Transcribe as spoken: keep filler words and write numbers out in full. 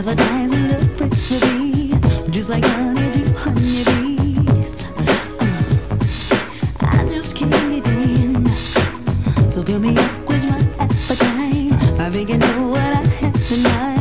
advertising electricity, just like honey to honeybees. Uh, I just can't get in, so fill me up with my appetite. I think you know what I have in mind.